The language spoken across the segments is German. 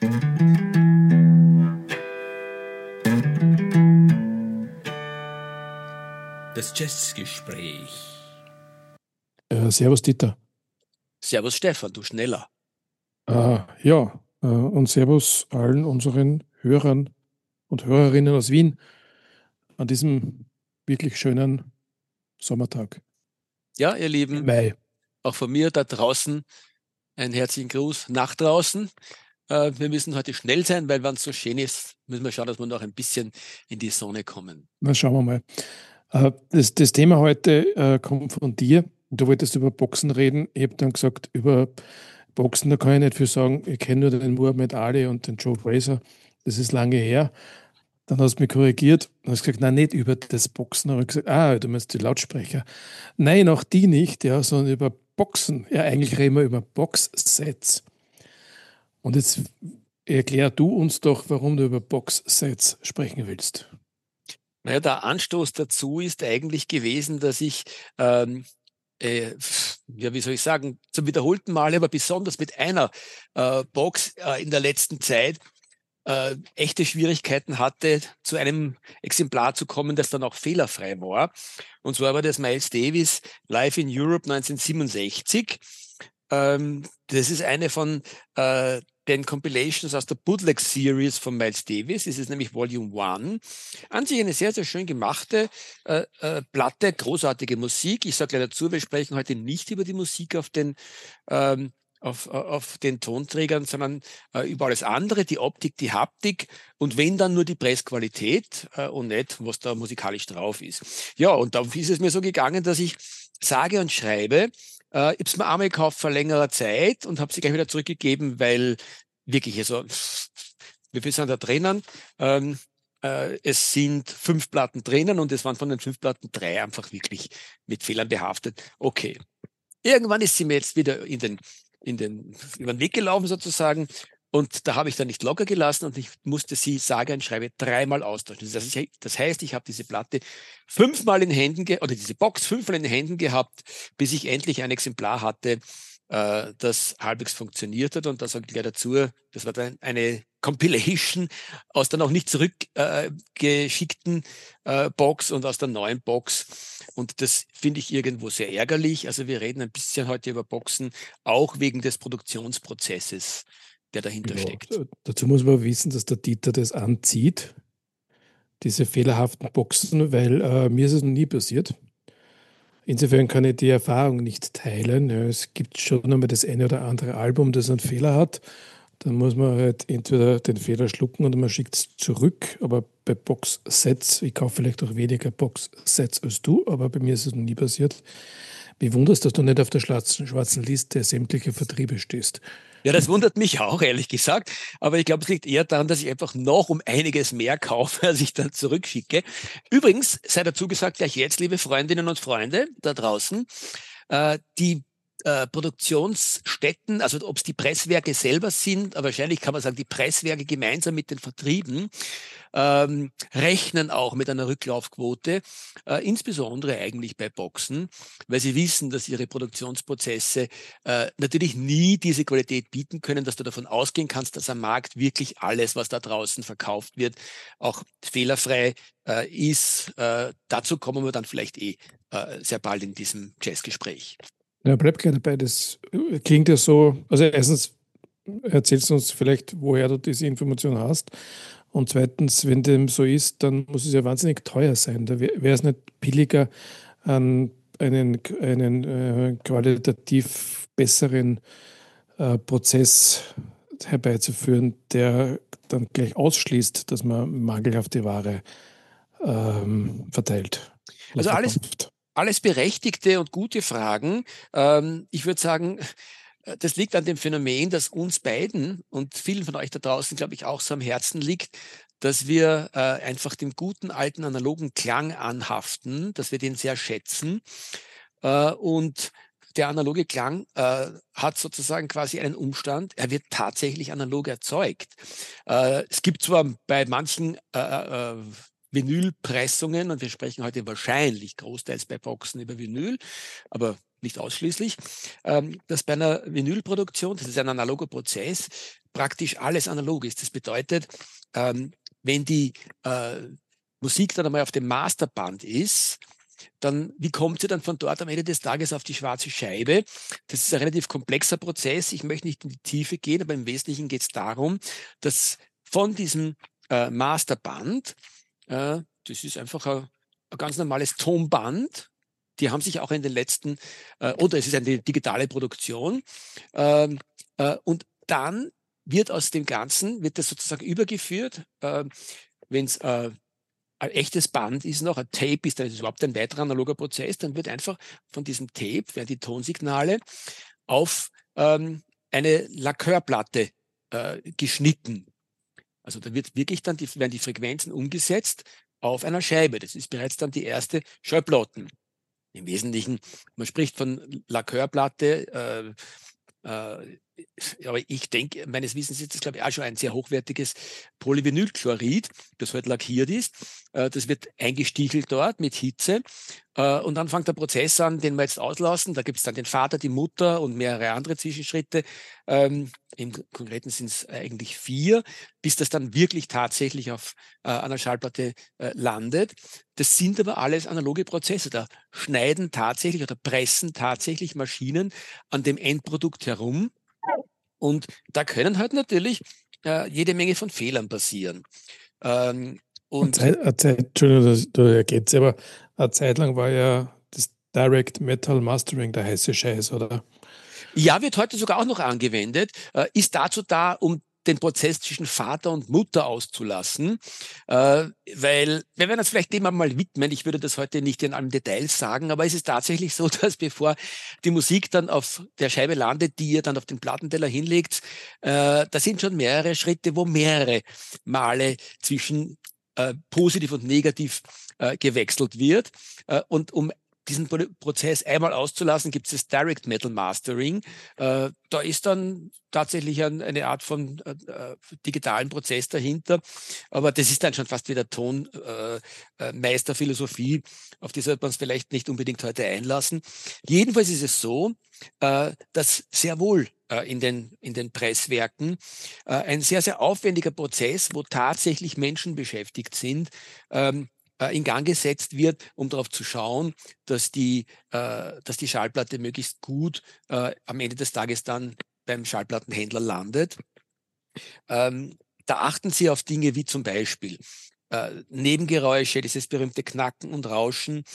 Das Jazzgespräch. Servus Dieter. Servus Stefan, du schneller. Und Servus allen unseren Hörern und Hörerinnen aus Wien an diesem wirklich schönen Sommertag Ja, ihr im Lieben, Mai. auch von mir da draußen einen herzlichen Gruß nach draußen. Wir müssen heute schnell sein, weil wenn es so schön ist, müssen wir schauen, dass wir noch ein bisschen in die Sonne kommen. Na, schauen wir mal. Das Thema heute kommt von dir. Du wolltest über Boxen reden. Ich habe dann gesagt, über Boxen, da kann ich nicht viel sagen. Ich kenne nur den Muhammad Ali und den Joe Frazier. Das ist lange her. Dann hast du mich korrigiert und hast gesagt, nein, nicht über das Boxen. Aber ich gesagt, du meinst die Lautsprecher. Nein, auch die nicht, ja, sondern über Boxen. Ja, eigentlich reden wir über Boxsets. Und jetzt erklär du uns doch, warum du über Boxsets sprechen willst. Naja, der Anstoß dazu ist eigentlich gewesen, dass ich, wie soll ich sagen, zum wiederholten Male, aber besonders mit einer Box in der letzten Zeit echte Schwierigkeiten hatte, zu einem Exemplar zu kommen, das dann auch fehlerfrei war. Und zwar war das Miles Davis Live in Europe 1967. Das ist eine von den Compilations aus der Bootleg Series von Miles Davis. Das ist nämlich Volume 1. An sich eine sehr, sehr schön gemachte Platte, großartige Musik. Ich sage gleich dazu, wir sprechen heute nicht über die Musik auf den Tonträgern, sondern über alles andere, die Optik, die Haptik und wenn dann nur die Pressqualität und nicht, was da musikalisch drauf ist. Ja, und da ist es mir so gegangen, dass ich sage und schreibe, ich habe es mir einmal gekauft vor längerer Zeit und habe sie gleich wieder zurückgegeben, weil wirklich, also, wie viel sind da drinnen? Es sind 5 Platten drinnen und es waren von den 5 Platten 3 einfach wirklich mit Fehlern behaftet. Okay. Irgendwann ist sie mir jetzt wieder über den Weg gelaufen sozusagen und da habe ich dann nicht locker gelassen und ich musste sie sage und schreibe 3-mal austauschen. Das heißt, ich habe diese Platte 5-mal in Händen oder diese Box 5-mal in den Händen gehabt, bis ich endlich ein Exemplar hatte, das halbwegs funktioniert hat. Und da sage ich gleich dazu, das war dann eine Compilation aus der noch nicht zurückgeschickten Box und aus der neuen Box. Und das finde ich irgendwo sehr ärgerlich. Also wir reden ein bisschen heute über Boxen, auch wegen des Produktionsprozesses, der dahinter steckt. Dazu muss man wissen, dass der Dieter das anzieht, diese fehlerhaften Boxen, weil mir ist es noch nie passiert. Insofern kann ich die Erfahrung nicht teilen. Ja, es gibt schon einmal das eine oder andere Album, das einen Fehler hat. Dann muss man halt entweder den Fehler schlucken oder man schickt es zurück. Aber bei Boxsets, ich kaufe vielleicht auch weniger Boxsets als du, aber bei mir ist es noch nie passiert. Mich wunderst, dass du nicht auf der schwarzen Liste sämtlicher Vertriebe stehst. Ja, das wundert mich auch, ehrlich gesagt. Aber ich glaube, es liegt eher daran, dass ich einfach noch um einiges mehr kaufe, als ich dann zurückschicke. Übrigens, sei dazu gesagt, gleich jetzt, liebe Freundinnen und Freunde da draußen, die Produktionsstätten, also ob es die Presswerke selber sind, aber wahrscheinlich kann man sagen, die Presswerke gemeinsam mit den Vertrieben rechnen auch mit einer Rücklaufquote, insbesondere eigentlich bei Boxen, weil sie wissen, dass ihre Produktionsprozesse natürlich nie diese Qualität bieten können, dass du davon ausgehen kannst, dass am Markt wirklich alles, was da draußen verkauft wird, auch fehlerfrei ist. Dazu kommen wir dann vielleicht sehr bald in diesem Jazzgespräch. Ja, bleib gleich dabei. Das klingt ja so, also erstens erzählst du uns vielleicht, woher du diese Information hast. Und zweitens, wenn dem so ist, dann muss es ja wahnsinnig teuer sein. Da wäre es nicht billiger, einen qualitativ besseren Prozess herbeizuführen, der dann gleich ausschließt, dass man mangelhafte Ware verteilt. Also alles berechtigte und gute Fragen. Ich würde sagen, das liegt an dem Phänomen, dass uns beiden und vielen von euch da draußen, glaube ich, auch so am Herzen liegt, dass wir einfach dem guten alten analogen Klang anhaften, dass wir den sehr schätzen. Und der analoge Klang hat sozusagen quasi einen Umstand, er wird tatsächlich analog erzeugt. Es gibt zwar bei manchen Vinylpressungen, und wir sprechen heute wahrscheinlich großteils bei Boxen über Vinyl, aber nicht ausschließlich, dass bei einer Vinylproduktion, das ist ein analoger Prozess, praktisch alles analog ist. Das bedeutet, wenn die Musik dann einmal auf dem Masterband ist, dann, wie kommt sie dann von dort am Ende des Tages auf die schwarze Scheibe? Das ist ein relativ komplexer Prozess. Ich möchte nicht in die Tiefe gehen, aber im Wesentlichen geht es darum, dass von diesem Masterband, das ist einfach ein ganz normales Tonband, die haben sich auch in den letzten, oder es ist eine digitale Produktion, und dann wird aus dem Ganzen, wird das sozusagen übergeführt, wenn es ein echtes Band ist noch, ein Tape ist, dann ist es überhaupt ein weiterer analoger Prozess, dann wird einfach von diesem Tape, werden die Tonsignale auf eine Lacquerplatte geschnitten. Also da wird wirklich dann werden die Frequenzen umgesetzt auf einer Scheibe. Das ist bereits dann die erste Schallplatten. Im Wesentlichen, man spricht von Lacquerplatte, aber ich denke, meines Wissens ist das, glaube ich, auch schon ein sehr hochwertiges Polyvinylchlorid, das halt lackiert ist. Das wird eingestichelt dort mit Hitze. Und dann fängt der Prozess an, den wir jetzt auslassen. Da gibt es dann den Vater, die Mutter und mehrere andere Zwischenschritte. Im Konkreten sind es eigentlich 4, bis das dann wirklich tatsächlich auf einer Schallplatte landet. Das sind aber alles analoge Prozesse. Da schneiden tatsächlich oder pressen tatsächlich Maschinen an dem Endprodukt herum. Und da können halt natürlich jede Menge von Fehlern passieren. Entschuldigung, du ergänzt, aber eine Zeit lang war ja das Direct Metal Mastering der heiße Scheiß, oder? Ja, wird heute sogar auch noch angewendet, ist dazu da, um den Prozess zwischen Vater und Mutter auszulassen, weil wir werden uns vielleicht dem mal widmen. Ich würde das heute nicht in allen Details sagen, aber es ist tatsächlich so, dass bevor die Musik dann auf der Scheibe landet, die ihr dann auf den Plattenteller hinlegt, da sind schon mehrere Schritte, wo mehrere Male zwischen positiv und negativ gewechselt wird. Und um diesen Prozess einmal auszulassen, gibt es das Direct Metal Mastering. Da ist dann tatsächlich eine Art von digitalen Prozess dahinter. Aber das ist dann schon fast wieder Tonmeisterphilosophie. Auf die sollte man es vielleicht nicht unbedingt heute einlassen. Jedenfalls ist es so, dass sehr wohl in den Presswerken ein sehr, sehr aufwendiger Prozess, wo tatsächlich Menschen beschäftigt sind, in Gang gesetzt wird, um darauf zu schauen, dass die Schallplatte möglichst gut am Ende des Tages dann beim Schallplattenhändler landet. Da achten Sie auf Dinge wie zum Beispiel Nebengeräusche, dieses berühmte Knacken und Rauschen.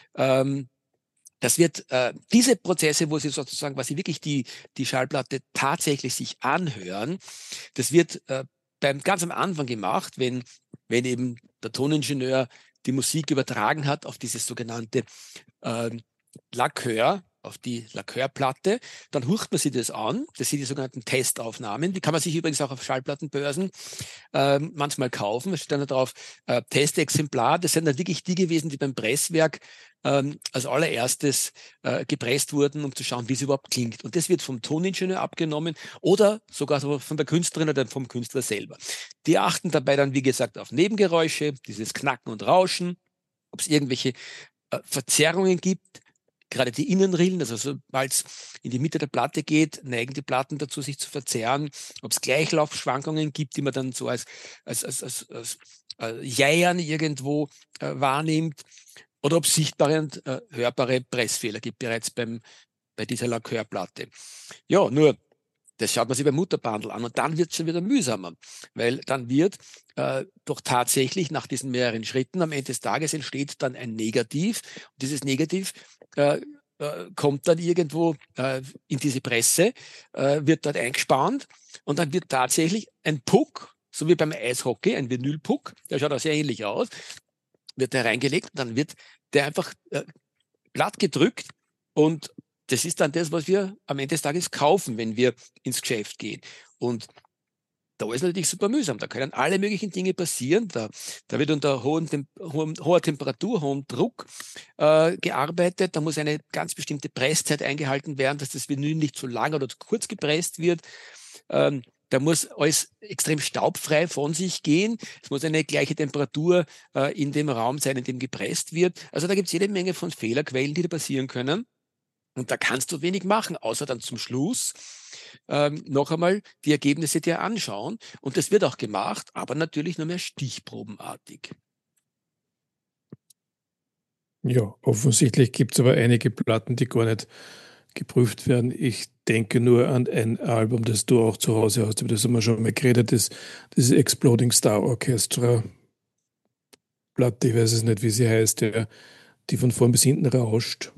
Das wird diese Prozesse, wo Sie sozusagen, was Sie wirklich die Schallplatte tatsächlich sich anhören, das wird ganz am Anfang gemacht, wenn eben der Toningenieur die Musik übertragen hat auf dieses sogenannte Lacquer, auf die Lacquerplatte, dann hört man sich das an. Das sind die sogenannten Testaufnahmen. Die kann man sich übrigens auch auf Schallplattenbörsen manchmal kaufen. Da steht dann drauf Testexemplar. Das sind dann wirklich die gewesen, die beim Presswerk als allererstes gepresst wurden, um zu schauen, wie es überhaupt klingt. Und das wird vom Toningenieur abgenommen oder sogar von der Künstlerin oder vom Künstler selber. Die achten dabei dann, wie gesagt, auf Nebengeräusche, dieses Knacken und Rauschen, ob es irgendwelche Verzerrungen gibt. Gerade die Innenrillen, also sobald es in die Mitte der Platte geht, neigen die Platten dazu, sich zu verzerren. Ob es Gleichlaufschwankungen gibt, die man dann so als Jeiern irgendwo wahrnimmt. Oder ob es sichtbare und hörbare Pressfehler gibt, bereits bei dieser Lacquerplatte. Ja, nur, das schaut man sich beim Mutterbandel an und dann wird es schon wieder mühsamer, weil dann wird doch tatsächlich nach diesen mehreren Schritten am Ende des Tages entsteht dann ein Negativ. Und dieses Negativ kommt dann irgendwo in diese Presse, wird dort eingespannt und dann wird tatsächlich ein Puck, so wie beim Eishockey, ein Vinylpuck, der schaut auch sehr ähnlich aus, wird da reingelegt und dann wird der einfach platt gedrückt und das ist dann das, was wir am Ende des Tages kaufen, wenn wir ins Geschäft gehen. Und da ist natürlich super mühsam. Da können alle möglichen Dinge passieren. Da wird unter hoher Temperatur, hohem Druck gearbeitet. Da muss eine ganz bestimmte Presszeit eingehalten werden, dass das Vinyl nicht zu lang oder zu kurz gepresst wird. Da muss alles extrem staubfrei von sich gehen. Es muss eine gleiche Temperatur in dem Raum sein, in dem gepresst wird. Also da gibt es jede Menge von Fehlerquellen, die da passieren können. Und da kannst du wenig machen, außer dann zum Schluss noch einmal die Ergebnisse dir anschauen. Und das wird auch gemacht, aber natürlich nur mehr stichprobenartig. Ja, offensichtlich gibt es aber einige Platten, die gar nicht geprüft werden. Ich denke nur an ein Album, das du auch zu Hause hast, über das haben wir schon mal geredet, das Exploding Star Orchestra Platte, ich weiß es nicht, wie sie heißt, die von vorn bis hinten rauscht.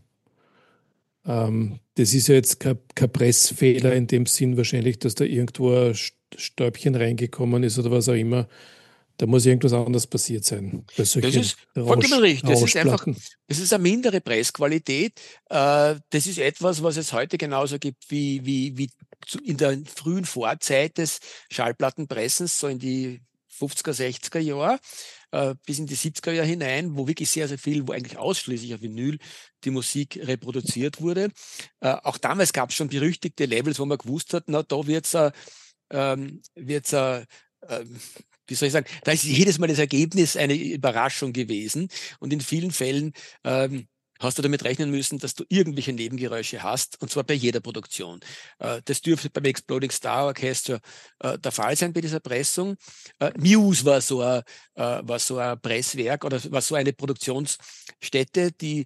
Das ist ja jetzt kein Pressfehler in dem Sinn wahrscheinlich, dass da irgendwo ein Stäubchen reingekommen ist oder was auch immer. Da muss irgendwas anderes passiert sein bei Das solchen ist vollkommen richtig. Das ist einfach, Rauschplatten. das ist eine mindere Pressqualität. Das ist etwas, was es heute genauso gibt wie in der frühen Vorzeit des Schallplattenpressens, so in die 50er, 60er Jahre, bis in die 70er Jahre hinein, wo wirklich sehr, sehr viel, wo eigentlich ausschließlich auf Vinyl die Musik reproduziert wurde. Auch damals gab es schon berüchtigte Labels, wo man gewusst hat, na, da wird's wie soll ich sagen, da ist jedes Mal das Ergebnis eine Überraschung gewesen. Und in vielen Fällen hast du damit rechnen müssen, dass du irgendwelche Nebengeräusche hast, und zwar bei jeder Produktion. Das dürfte beim Exploding Star Orchestra der Fall sein bei dieser Pressung. Muse war so ein Presswerk oder war so eine Produktionsstätte, die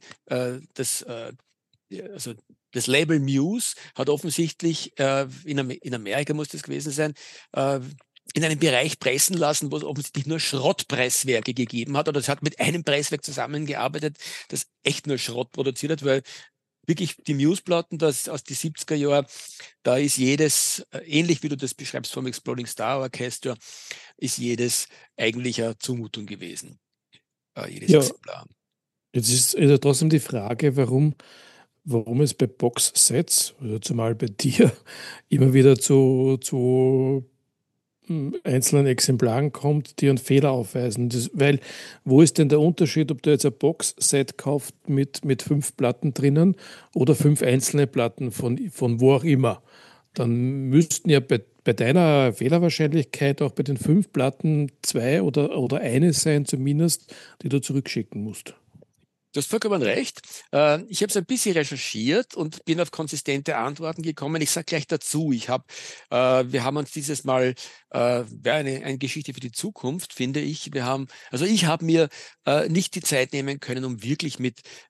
also das Label Muse hat offensichtlich, in Amerika muss das gewesen sein, in einem Bereich pressen lassen, wo es offensichtlich nur Schrottpresswerke gegeben hat. Oder es hat mit einem Presswerk zusammengearbeitet, das echt nur Schrott produziert hat, weil wirklich die Muse-Platten aus den 70er Jahren, da ist jedes, ähnlich wie du das beschreibst vom Exploding Star Orchestra, ist jedes eigentlich eine Zumutung gewesen. Jedes Ja, Exemplar. jetzt ist ja trotzdem die Frage, warum es bei Boxsets, oder zumal bei dir, immer wieder zu einzelnen Exemplaren kommt, die einen Fehler aufweisen. Weil, wo ist denn der Unterschied, ob du jetzt ein Boxset kaufst mit 5 Platten drinnen oder 5 einzelne Platten von wo auch immer? Dann müssten ja bei deiner Fehlerwahrscheinlichkeit auch bei den 5 Platten 2 oder eine sein, zumindest, die du zurückschicken musst. Du hast vollkommen recht. Ich habe es ein bisschen recherchiert und bin auf konsistente Antworten gekommen. Ich sage gleich dazu, wir haben uns dieses Mal, wäre eine Geschichte für die Zukunft, finde ich. Ich habe mir nicht die Zeit nehmen können, um wirklich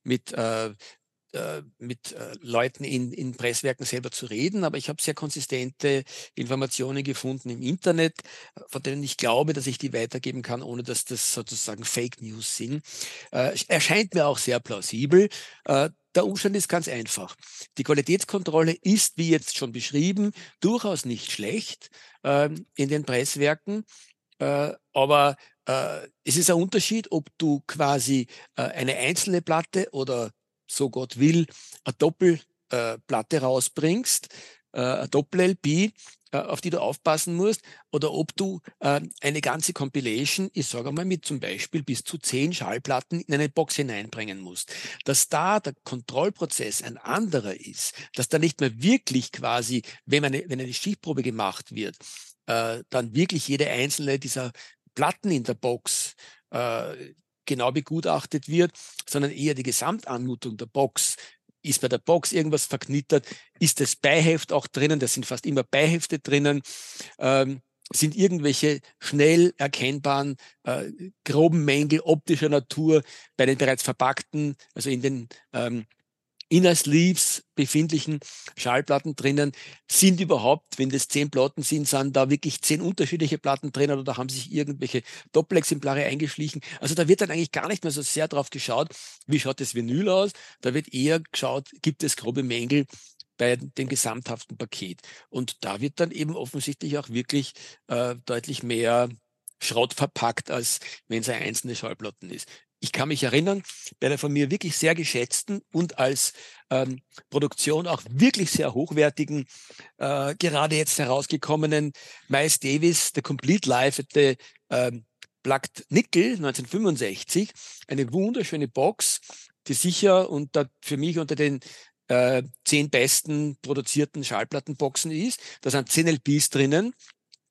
mit Leuten in Presswerken selber zu reden, aber ich habe sehr konsistente Informationen gefunden im Internet, von denen ich glaube, dass ich die weitergeben kann, ohne dass das sozusagen Fake News sind. Erscheint mir auch sehr plausibel. Der Umstand ist ganz einfach. Die Qualitätskontrolle ist, wie jetzt schon beschrieben, durchaus nicht schlecht in den Presswerken, aber es ist ein Unterschied, ob du quasi eine einzelne Platte oder so Gott will, eine Doppelplatte rausbringst, eine Doppel-LP, auf die du aufpassen musst, oder ob du eine ganze Compilation, ich sage mal mit zum Beispiel bis zu 10 Schallplatten in eine Box hineinbringen musst. Dass da der Kontrollprozess ein anderer ist, dass da nicht mehr wirklich quasi, wenn eine Stichprobe gemacht wird, dann wirklich jede einzelne dieser Platten in der Box genau begutachtet wird, sondern eher die Gesamtanmutung der Box. Ist bei der Box irgendwas verknittert? Ist das Beiheft auch drinnen? Da sind fast immer Beihefte drinnen. Sind irgendwelche schnell erkennbaren groben Mängel optischer Natur bei den bereits verpackten, also in den Inner Sleeves befindlichen Schallplatten drinnen, sind überhaupt, wenn das 10 Platten sind da wirklich 10 unterschiedliche Platten drinnen oder haben sich irgendwelche Doppelexemplare eingeschlichen. Also da wird dann eigentlich gar nicht mehr so sehr drauf geschaut, wie schaut das Vinyl aus. Da wird eher geschaut, gibt es grobe Mängel bei dem gesamthaften Paket. Und da wird dann eben offensichtlich auch wirklich deutlich mehr Schrott verpackt, als wenn es eine einzelne Schallplatten ist. Ich kann mich erinnern, bei der von mir wirklich sehr geschätzten und als Produktion auch wirklich sehr hochwertigen, gerade jetzt herausgekommenen Miles Davis, The Complete Life at the Plugged Nickel 1965. Eine wunderschöne Box, die sicher für mich unter den 10 besten produzierten Schallplattenboxen ist. Da sind 10 LPs drinnen.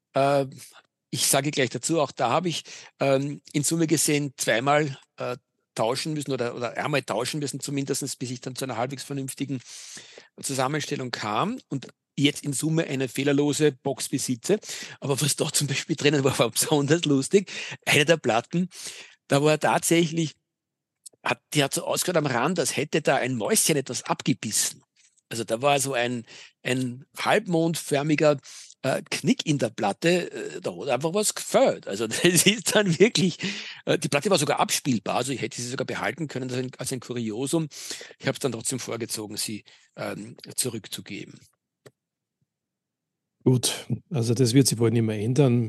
Ich sage gleich dazu, auch da habe ich in Summe gesehen zweimal tauschen müssen oder einmal tauschen müssen, zumindest bis ich dann zu einer halbwegs vernünftigen Zusammenstellung kam und jetzt in Summe eine fehlerlose Box besitze. Aber was da zum Beispiel drinnen war besonders lustig. Eine der Platten, da war tatsächlich, die hat so ausgehört am Rand, als hätte da ein Mäuschen etwas abgebissen. Also da war so ein halbmondförmiger Knick in der Platte, da hat einfach was gefällt. Also das ist dann wirklich, die Platte war sogar abspielbar, also ich hätte sie sogar behalten können als ein Kuriosum. Ich habe es dann trotzdem vorgezogen, sie zurückzugeben. Gut, also das wird sich wohl nicht mehr ändern.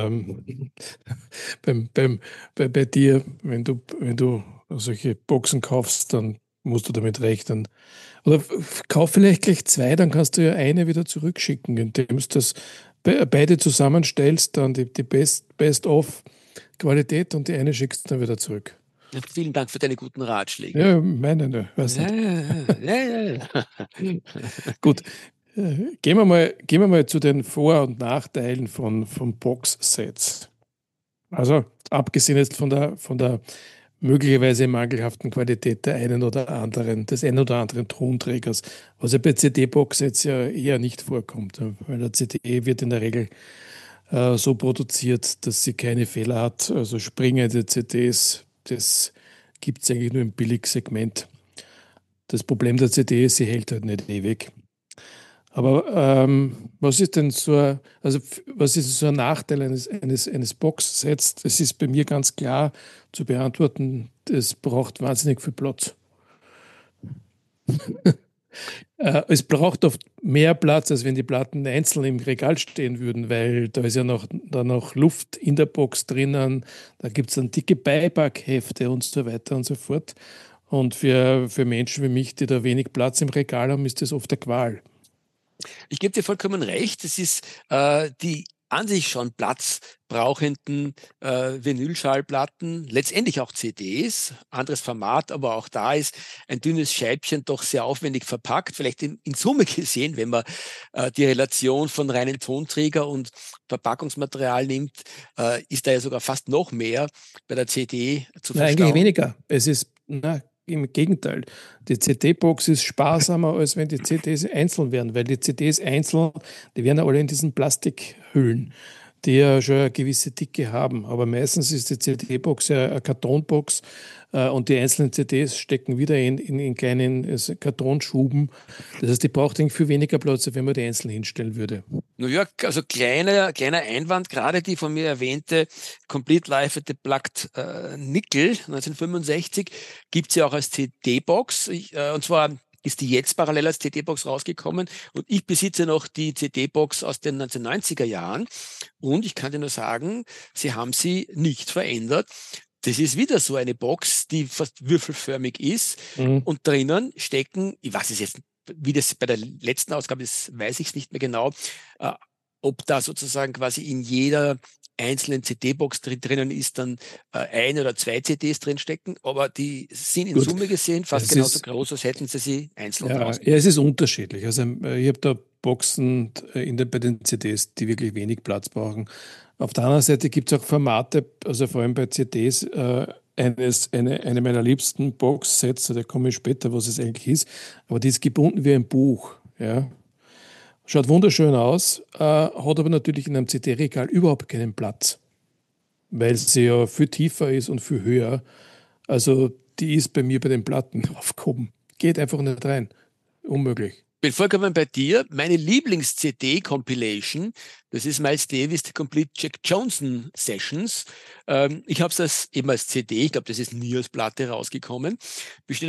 Bei dir, wenn du solche Boxen kaufst, dann musst du damit rechnen. Oder kauf vielleicht gleich zwei, dann kannst du ja eine wieder zurückschicken, indem du das beide zusammenstellst, dann die Best-of-Qualität und die eine schickst du dann wieder zurück. Ja, vielen Dank für deine guten Ratschläge. Ja, meine, ne, weiß nicht. Ja. Gut, gehen wir mal zu den Vor- und Nachteilen von Box-Sets. Also abgesehen jetzt von der möglicherweise mangelhaften Qualität des einen oder anderen Tonträgers, was ja bei CD-Box-Sets ja eher nicht vorkommt, weil der CD wird in der Regel so produziert, dass sie keine Fehler hat. Also springende CDs, das gibt es eigentlich nur im Billigsegment. Das Problem der CD ist, sie hält halt nicht ewig. Aber was ist denn was ist so ein Nachteil eines Box-Sets? Das ist bei mir ganz klar zu beantworten, das braucht wahnsinnig viel Platz. Es braucht oft mehr Platz, als wenn die Platten einzeln im Regal stehen würden, weil da ist ja noch Luft in der Box drinnen, da gibt es dann dicke Beipackhefte und so weiter und so fort. Und für Menschen wie mich, die da wenig Platz im Regal haben, ist das oft eine Qual. Ich gebe dir vollkommen recht. Es ist die an sich schon platzbrauchenden Vinylschallplatten, letztendlich auch CDs, anderes Format, aber auch da ist ein dünnes Scheibchen doch sehr aufwendig verpackt. Vielleicht in Summe gesehen, wenn man die Relation von reinen Tonträger und Verpackungsmaterial nimmt, ist da ja sogar fast noch mehr bei der CD zu verstauen. Eigentlich weniger. Es ist, im Gegenteil. Die CD-Box ist sparsamer, als wenn die CDs einzeln wären, weil die CDs einzeln, die werden ja alle in diesen Plastikhüllen, die ja schon eine gewisse Dicke haben. Aber meistens ist die CD-Box ja eine Kartonbox und die einzelnen CDs stecken wieder in kleinen Kartonschuben. Das heißt, die braucht eigentlich viel weniger Platz, als wenn man die einzeln hinstellen würde. Naja, also kleiner Einwand, gerade die von mir erwähnte Complete Life at the Plugged Nickel 1965 gibt es ja auch als CD-Box. Und zwar ist die jetzt parallel als CD-Box rausgekommen und ich besitze noch die CD-Box aus den 1990er Jahren und ich kann dir nur sagen, sie haben sie nicht verändert. Das ist wieder so eine Box, die fast würfelförmig ist und drinnen stecken, ich weiß es jetzt, wie das bei der letzten Ausgabe ist, weiß ich es nicht mehr genau, ob da sozusagen quasi in jeder einzelnen CD-Box drinnen ist, dann ein oder zwei CDs drinstecken, aber die sind in Summe gesehen fast genauso groß, als hätten sie einzeln rausgegeben. Ja, es ist unterschiedlich. Also ich habe da Boxen bei den CDs, die wirklich wenig Platz brauchen. Auf der anderen Seite gibt es auch Formate, also vor allem bei CDs, eine meiner liebsten Box-Sets, da komme ich später, was es eigentlich ist, aber die ist gebunden wie ein Buch. Ja. Schaut wunderschön aus, hat aber natürlich in einem CD-Regal überhaupt keinen Platz, weil sie ja viel tiefer ist und viel höher. Also die ist bei mir bei den Platten aufgehoben. Geht einfach nicht rein. Unmöglich. Bin vollkommen bei dir. Meine Lieblings-CD-Compilation, das ist Miles Davis, The Complete Jack Johnson Sessions. Ich habe es eben als CD, ich glaube, das ist nie als Platte rausgekommen. Besteht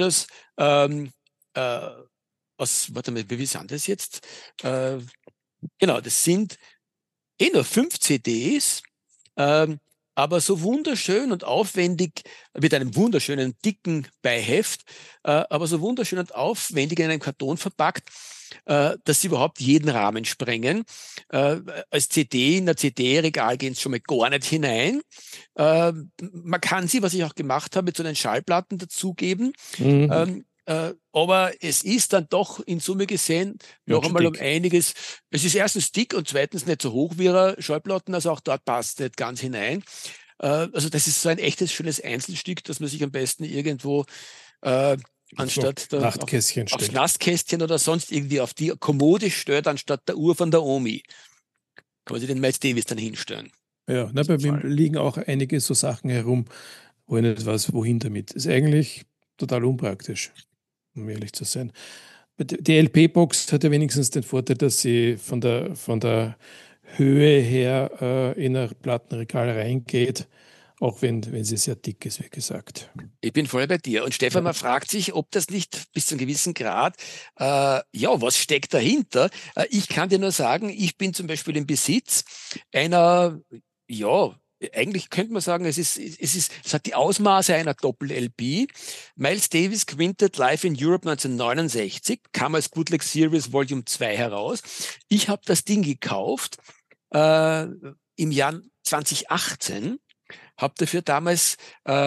warte mal, wie sind das jetzt? Genau, das sind nur 5 CDs, aber so wunderschön und aufwendig, mit einem wunderschönen dicken Beiheft, aber so wunderschön und aufwendig in einem Karton verpackt, dass sie überhaupt jeden Rahmen sprengen. Als CD, in der CD-Regal gehen sie schon mal gar nicht hinein. Man kann sie, was ich auch gemacht habe, mit so einen Schallplatten dazugeben. Aber es ist dann doch in Summe gesehen noch einmal um einiges. Es ist erstens dick und zweitens nicht so hoch wie ihre Schallplatten, also auch dort passt nicht ganz hinein. Also das ist so ein echtes, schönes Einzelstück, das man sich am besten irgendwo äh, anstatt Nachtkästchen aufs stellt. Nasskästchen oder sonst irgendwie auf die Kommode stellt, anstatt der Uhr von der Omi. Kann man sich den Miles Davis dann hinstellen. Ja, In na, diesem bei mir Fall. liegen auch einige so Sachen herum, wo ich nicht weiß, wohin damit. Ist eigentlich total unpraktisch, um ehrlich zu sein. Die LP-Box hat ja wenigstens den Vorteil, dass sie von der Höhe her in ein Plattenregal reingeht, auch wenn sie sehr dick ist, wie gesagt. Ich bin voll bei dir. Und Stefan, Ja. man fragt sich, ob das nicht bis zu einem gewissen Grad, ja, was steckt dahinter? Ich kann dir nur sagen, ich bin zum Beispiel im Besitz einer, ja, eigentlich könnte man sagen, es hat die Ausmaße einer Doppel-LP. Miles Davis Quintet Live in Europe 1969, kam als Bootleg Series Volume 2 heraus. Ich habe das Ding gekauft im Jahr 2018. Habe dafür damals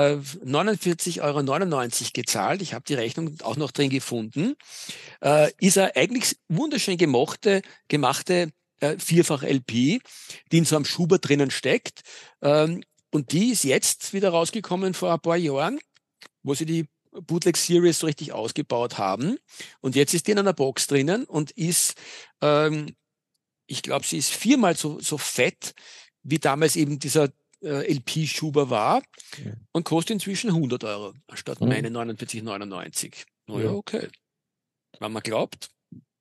49,99 € gezahlt. Ich habe die Rechnung auch noch drin gefunden. Ist er eigentlich wunderschön gemachte Vierfach-LP, die in so einem Schuber drinnen steckt. Und die ist jetzt wieder rausgekommen vor ein paar Jahren, wo sie die Bootleg Series so richtig ausgebaut haben. Und jetzt ist die in einer Box drinnen und ähm, ich glaube, sie ist viermal so fett, wie damals eben dieser LP-Schuber war und kostet inzwischen 100 € anstatt meine Mhm. 49,99. Naja, Ja. okay. Wenn man glaubt.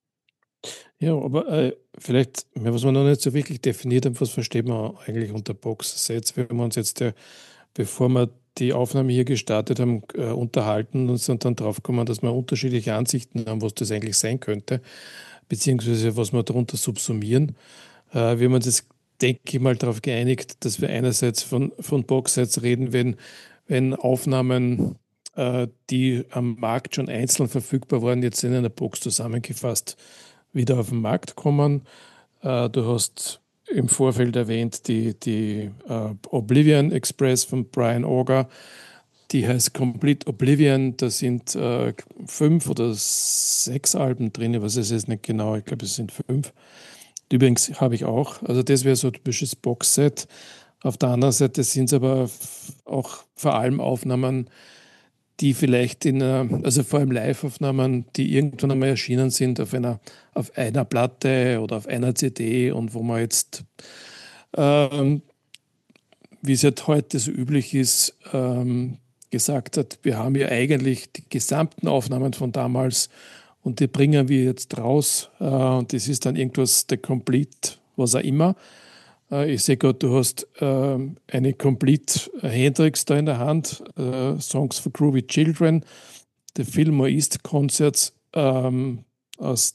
Ja, aber vielleicht, was wir noch nicht so wirklich definiert haben, was versteht man eigentlich unter Box-Sets, wenn wir uns jetzt, bevor wir die Aufnahme hier gestartet haben, unterhalten und sind dann draufgekommen, dass wir unterschiedliche Ansichten haben, was das eigentlich sein könnte, beziehungsweise was wir darunter subsumieren. Wir haben uns jetzt, denke ich mal, darauf geeinigt, dass wir einerseits von Box-Sets reden, wenn Aufnahmen, die am Markt schon einzeln verfügbar waren, jetzt in einer Box zusammengefasst wieder auf den Markt kommen. Du hast im Vorfeld erwähnt die Oblivion Express von Brian Auger. Die heißt Complete Oblivion. Da sind 5 oder 6 Alben drin. Ich weiß es jetzt nicht genau. Ich glaube, es sind 5. Übrigens habe ich auch. Also das wäre so ein typisches Boxset. Auf der anderen Seite sind es aber auch vor allem Aufnahmen, die vielleicht also vor allem Live-Aufnahmen, die irgendwann einmal erschienen sind auf einer Platte oder auf einer CD und wo man jetzt, ähm, wie es halt heute so üblich ist, gesagt hat, wir haben ja eigentlich die gesamten Aufnahmen von damals und die bringen wir jetzt raus und das ist dann irgendwas der Complete, was auch immer. Ich sehe gerade, du hast eine Complete Hendrix da in der Hand, Songs for Groovy Children, The Fillmore East Concerts aus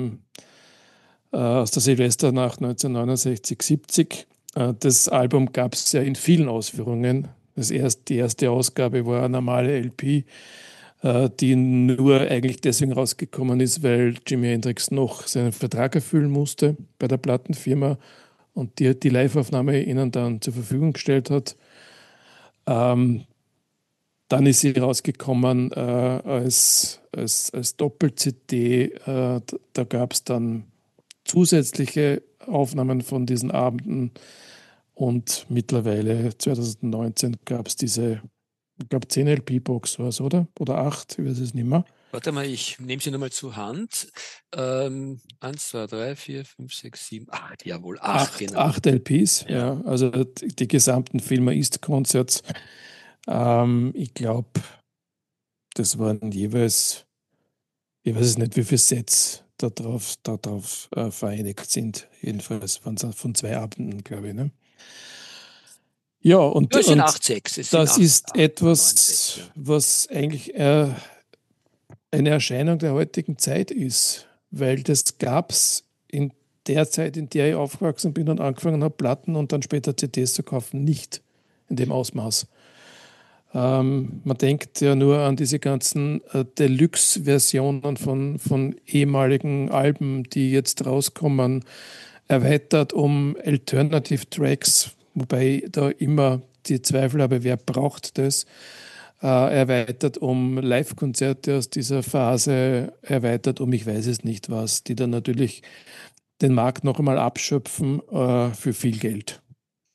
aus der Silvesternacht 1969, 70. Das Album gab es ja in vielen Ausführungen. Die erste Ausgabe war eine normale LP, die nur eigentlich deswegen rausgekommen ist, weil Jimi Hendrix noch seinen Vertrag erfüllen musste bei der Plattenfirma und die Live-Aufnahme ihnen dann zur Verfügung gestellt hat. Ähm, Dann ist sie rausgekommen als Doppel-CD. Da gab es dann zusätzliche Aufnahmen von diesen Abenden und mittlerweile 2019 gab es diese, ich glaube 10 LP-Box war es, oder? Oder 8, ich weiß es nicht mehr. Warte mal, ich nehme sie nochmal zur Hand. 1, 2, 3, 4, 5, 6, 7, 8. Jawohl, 8, genau. Acht LPs, Ja. ja. Also die gesamten Fillmore East Concerts. Ich glaube, das waren jeweils, ich weiß es nicht, wie viele Sets darauf vereinigt sind. Jedenfalls waren es von 2 Abenden, glaube ich. Ne? Ja, Ja, es sind und 8, 6. Es sind das 8, ist 8 oder 9 Sets, etwas, ja. was eigentlich eine Erscheinung der heutigen Zeit ist, weil das gab es in der Zeit, in der ich aufgewachsen bin und angefangen habe, Platten und dann später CDs zu kaufen, nicht in dem Ausmaß. Man denkt ja nur an diese ganzen Deluxe-Versionen von ehemaligen Alben, die jetzt rauskommen, erweitert um Alternative Tracks, wobei da immer die Zweifel habe, wer braucht das? Erweitert um Live-Konzerte aus dieser Phase, erweitert um ich weiß es nicht was, die dann natürlich den Markt noch einmal abschöpfen für viel Geld.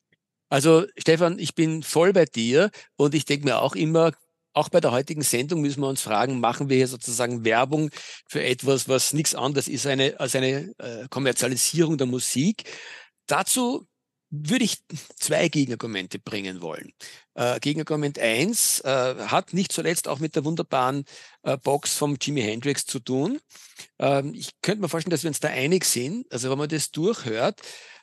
Also Stefan, ich bin voll bei dir und ich denke mir auch immer, auch bei der heutigen Sendung müssen wir uns fragen, machen wir hier sozusagen Werbung für etwas, was nichts anderes ist als eine Kommerzialisierung der Musik. Dazu würde ich zwei Gegenargumente bringen wollen. Gegenargument eins hat nicht zuletzt auch mit der wunderbaren Box vom Jimi Hendrix zu tun. Ich könnte mir vorstellen, dass wir uns da einig sind. Also wenn man das durchhört,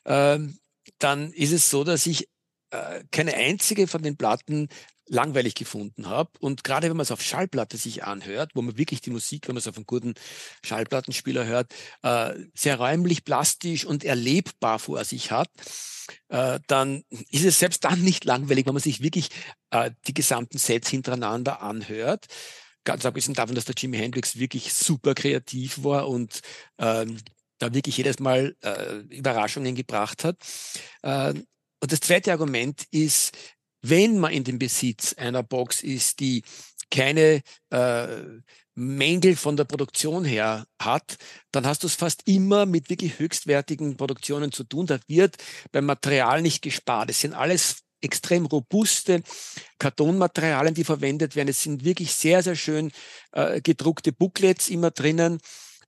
dann ist es so, dass ich keine einzige von den Platten langweilig gefunden habe. Und gerade wenn man es auf Schallplatte sich anhört, wo man wirklich die Musik, wenn man es auf einem guten Schallplattenspieler hört, sehr räumlich, plastisch und erlebbar vor sich hat, dann ist es selbst dann nicht langweilig, wenn man sich wirklich die gesamten Sets hintereinander anhört. Ganz abgesehen davon, dass der Jimi Hendrix wirklich super kreativ war und da wirklich jedes Mal Überraschungen gebracht hat. Und das zweite Argument ist, wenn man in dem Besitz einer Box ist, die keine Mängel von der Produktion her hat, dann hast du es fast immer mit wirklich höchstwertigen Produktionen zu tun. Da wird beim Material nicht gespart. Es sind alles extrem robuste Kartonmaterialien, die verwendet werden. Es sind wirklich sehr, sehr schön gedruckte Booklets immer drinnen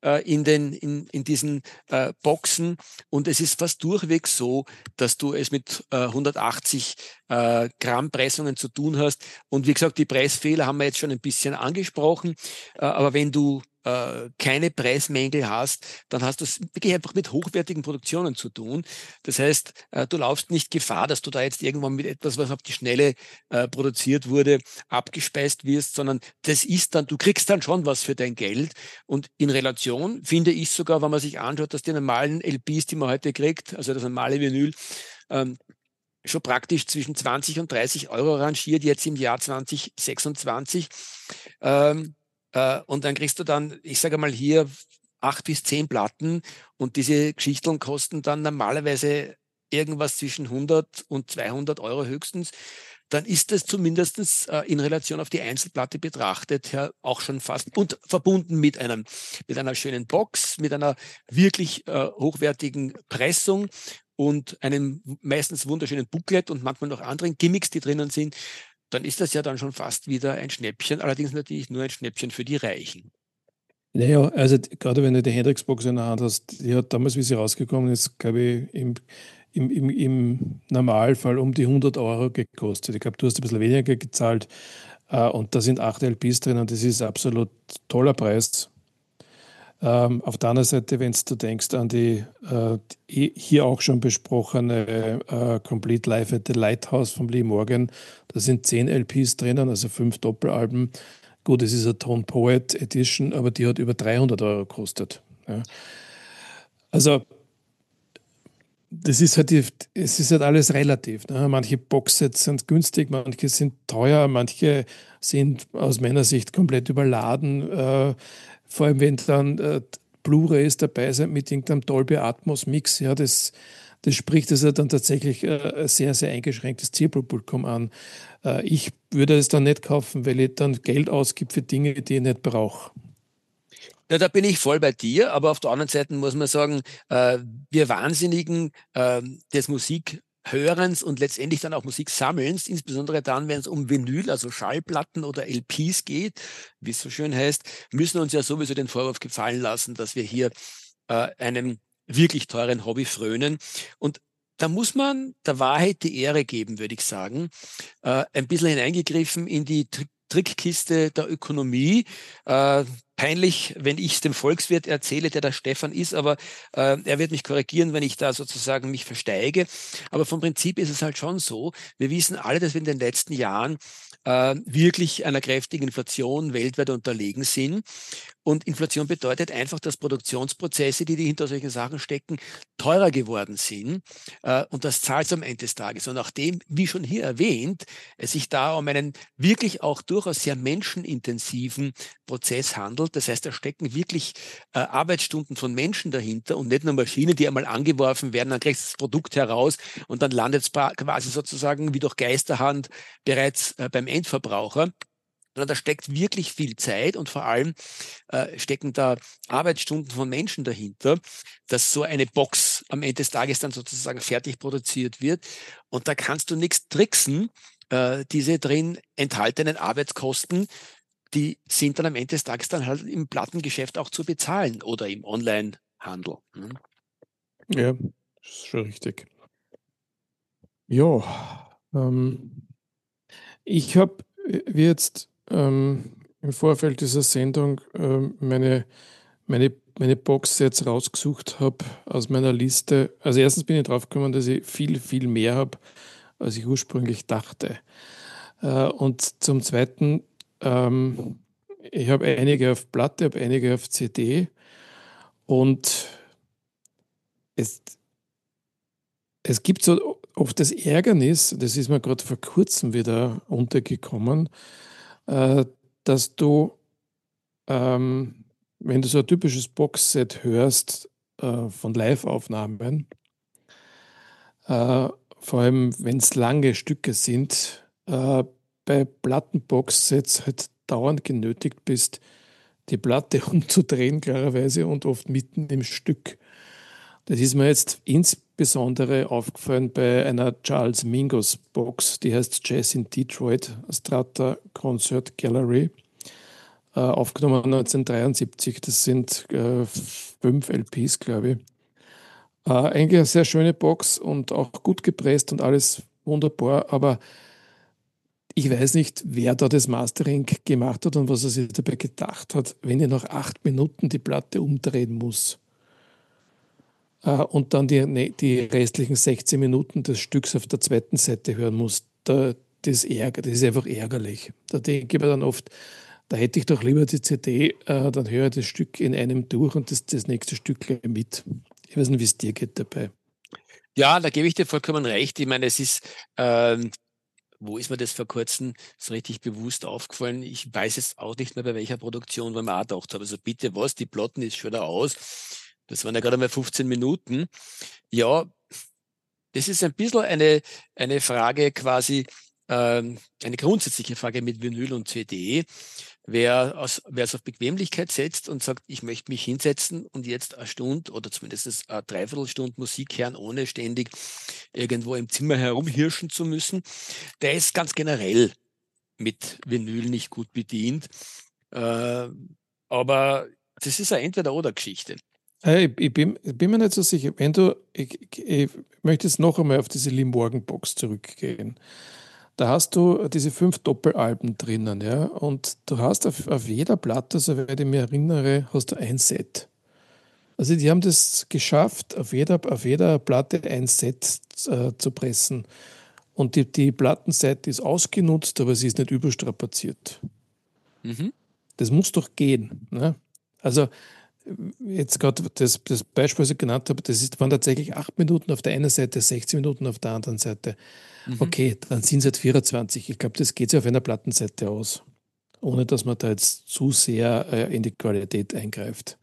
in diesen Boxen. Und es ist fast durchweg so, dass du es mit 180 Gramm Pressungen zu tun hast. Und wie gesagt, die Pressfehler haben wir jetzt schon ein bisschen angesprochen. Aber wenn du keine Preismängel hast, dann hast du es wirklich einfach mit hochwertigen Produktionen zu tun. Das heißt, du laufst nicht Gefahr, dass du da jetzt irgendwann mit etwas, was auf die Schnelle produziert wurde, abgespeist wirst, sondern das ist dann, du kriegst dann schon was für dein Geld. Und in Relation finde ich sogar, wenn man sich anschaut, dass die normalen LPs, die man heute kriegt, also das normale Vinyl, schon praktisch zwischen 20 und 30 Euro rangiert, jetzt im Jahr 2026. Und dann kriegst du dann, ich sage mal hier, 8 bis 10 Platten und diese Geschichten kosten dann normalerweise irgendwas zwischen 100 und 200 Euro höchstens. Dann ist das zumindest in Relation auf die Einzelplatte betrachtet ja auch schon fast und verbunden mit einer schönen Box, mit einer wirklich hochwertigen Pressung und einem meistens wunderschönen Booklet und manchmal noch anderen Gimmicks, die drinnen sind, dann ist das ja dann schon fast wieder ein Schnäppchen, allerdings natürlich nur ein Schnäppchen für die Reichen. Naja, also gerade wenn du die Hendrix-Box in der Hand hast, die hat damals, wie sie rausgekommen ist, glaube ich, im Normalfall um die 100 Euro gekostet. Ich glaube, du hast ein bisschen weniger gezahlt und da sind 8 LPs drin und das ist absolut toller Preis. Auf der anderen Seite, wenn du denkst an die hier auch schon besprochene Complete Live at the Lighthouse von Lee Morgan, da sind 10 LPs drinnen, also 5 Doppelalben. Gut, es ist eine Tone Poet Edition, aber die hat über 300 Euro gekostet. Ja. Also es ist halt alles relativ. Ne? Manche Boxsets sind günstig, manche sind teuer, manche sind aus meiner Sicht komplett überladen. Vor allem, wenn dann Blu-rays dabei sind mit irgendeinem Dolby Atmos Mix, ja, das spricht also dann tatsächlich ein sehr, sehr eingeschränktes Zielpublikum an. Ich würde es dann nicht kaufen, weil ich dann Geld ausgib für Dinge, die ich nicht brauche. Ja, da bin ich voll bei dir, aber auf der anderen Seite muss man sagen, wir Wahnsinnigen des Musikhörens und letztendlich dann auch Musiksammelns, insbesondere dann, wenn es um Vinyl, also Schallplatten oder LPs geht, wie es so schön heißt, müssen uns ja sowieso den Vorwurf gefallen lassen, dass wir hier einem wirklich teuren Hobby frönen. Und da muss man der Wahrheit die Ehre geben, würde ich sagen. Ein bisschen hineingegriffen in die Trickkiste der Ökonomie. Peinlich, wenn ich es dem Volkswirt erzähle, der Stefan ist, aber er wird mich korrigieren, wenn ich da sozusagen mich versteige. Aber vom Prinzip ist es halt schon so, wir wissen alle, dass wir in den letzten Jahren wirklich einer kräftigen Inflation weltweit unterlegen sind. Und Inflation bedeutet einfach, dass Produktionsprozesse, die hinter solchen Sachen stecken, teurer geworden sind. Und das zahlt am Ende des Tages. Und nachdem, wie schon hier erwähnt, es sich da um einen wirklich auch durchaus sehr menschenintensiven Prozess handelt. Das heißt, da stecken wirklich Arbeitsstunden von Menschen dahinter und nicht nur Maschinen, die einmal angeworfen werden, dann kriegst du das Produkt heraus und dann landet es quasi sozusagen wie durch Geisterhand bereits beim Endverbraucher. Da steckt wirklich viel Zeit und vor allem stecken da Arbeitsstunden von Menschen dahinter, dass so eine Box am Ende des Tages dann sozusagen fertig produziert wird. Und da kannst du nichts tricksen. Diese drin enthaltenen Arbeitskosten, die sind dann am Ende des Tages dann halt im Plattengeschäft auch zu bezahlen oder im Onlinehandel. Ja, ist schon richtig. Ja, ich habe wie jetzt im Vorfeld dieser Sendung meine Box jetzt rausgesucht habe aus meiner Liste. Also erstens bin ich drauf gekommen, dass ich viel, viel mehr habe, als ich ursprünglich dachte. Und zum Zweiten, ich habe einige auf Platte, habe einige auf CD und es, es gibt so oft das Ärgernis, das ist mir gerade vor kurzem wieder untergekommen, äh, dass du, wenn du so ein typisches Boxset hörst von Live-Aufnahmen, vor allem wenn es lange Stücke sind, bei Plattenboxsets halt dauernd genötigt bist, die Platte umzudrehen, klarerweise, und oft mitten im Stück. Das ist mir jetzt insbesondere aufgefallen bei einer Charles Mingus Box, die heißt Jazz in Detroit, Strata Concert Gallery, aufgenommen 1973. Das sind 5 LPs, glaube ich. Eigentlich eine sehr schöne Box und auch gut gepresst und alles wunderbar, aber ich weiß nicht, wer da das Mastering gemacht hat und was er sich dabei gedacht hat, wenn ich nach 8 Minuten die Platte umdrehen muss und dann die restlichen 16 Minuten des Stücks auf der zweiten Seite hören muss. Das ist einfach ärgerlich. Da denke ich mir dann oft, da hätte ich doch lieber die CD, dann höre ich das Stück in einem durch und das nächste Stück gleich mit. Ich weiß nicht, wie es dir geht dabei. Ja, da gebe ich dir vollkommen recht. Ich meine, es ist, wo ist mir das vor kurzem so richtig bewusst aufgefallen? Ich weiß jetzt auch nicht mehr, bei welcher Produktion, weil man auch gedacht habe, also bitte was, die Platten ist schon da aus. Das waren ja gerade mal 15 Minuten. Ja, das ist ein bisschen eine Frage quasi, eine grundsätzliche Frage mit Vinyl und CD. Wer es auf Bequemlichkeit setzt und sagt, ich möchte mich hinsetzen und jetzt eine Stunde oder zumindest eine Dreiviertelstunde Musik hören, ohne ständig irgendwo im Zimmer herumhirschen zu müssen, der ist ganz generell mit Vinyl nicht gut bedient. Äh, aber das ist eine Entweder-oder-Geschichte. Ich bin mir nicht so sicher. Ich möchte jetzt noch einmal auf diese Lee Morgan Box zurückgehen. Da hast du diese 5 Doppelalben drinnen, ja, und du hast auf jeder Platte, soweit ich mich erinnere, hast du ein Set. Also die haben das geschafft, auf jeder Platte ein Set zu pressen. Und die Plattenseite ist ausgenutzt, aber sie ist nicht überstrapaziert. Mhm. Das muss doch gehen. Ne? Also jetzt gerade das Beispiel, was ich genannt habe, waren tatsächlich 8 Minuten auf der einen Seite, 16 Minuten auf der anderen Seite. Mhm. Okay, dann sind es halt 24. Ich glaube, das geht sich auf einer Plattenseite aus, ohne dass man da jetzt zu sehr in die Qualität eingreift.